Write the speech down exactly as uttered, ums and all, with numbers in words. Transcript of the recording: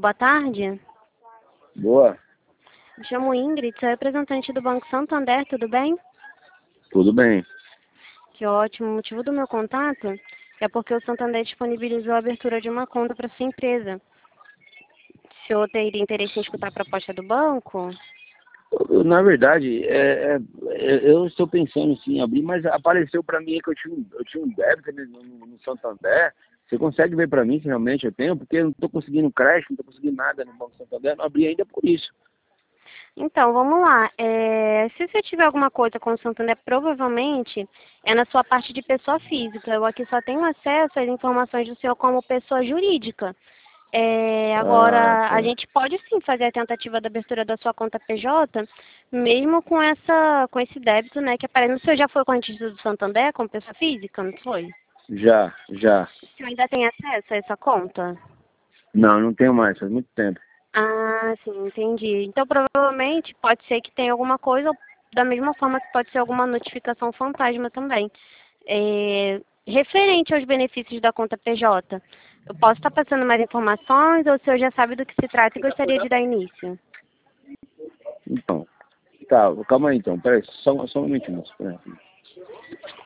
boa tarde. Boa. Me chamo Ingrid, sou representante do Banco Santander, tudo bem? Tudo bem. Que ótimo. O motivo do meu contato é porque o Santander disponibilizou a abertura de uma conta para sua empresa. O senhor teria interesse em escutar a proposta do banco? Eu, Na verdade, é, é, é, eu estou pensando sim em abrir, mas apareceu para mim que eu tinha, um- eu tinha um débito né, no, no Santander. Você consegue ver para mim se realmente eu tenho? Porque eu não estou conseguindo crédito, não estou conseguindo nada no Banco Santander, não abri ainda por isso. Então, vamos lá. É, se você tiver alguma coisa com o Santander, provavelmente é na sua parte de pessoa física. Eu aqui só tenho acesso às informações do senhor como pessoa jurídica. É, Ah, agora, a tá. gente pode sim fazer a tentativa da abertura da sua conta P J, mesmo com essa, com esse débito, né, que aparece. O senhor já foi correntista do Santander como pessoa física, não foi? Já, já. O senhor ainda tem acesso a essa conta? Não, não tenho mais, faz muito tempo. Ah, sim, entendi. Então, provavelmente, pode ser que tenha alguma coisa, da mesma forma que pode ser alguma notificação fantasma também. É, referente aos benefícios da conta P J, eu posso estar passando mais informações ou o senhor já sabe do que se trata e gostaria de dar início? Então, tá, calma aí então, peraí, só, só um minutinho. Espera aí.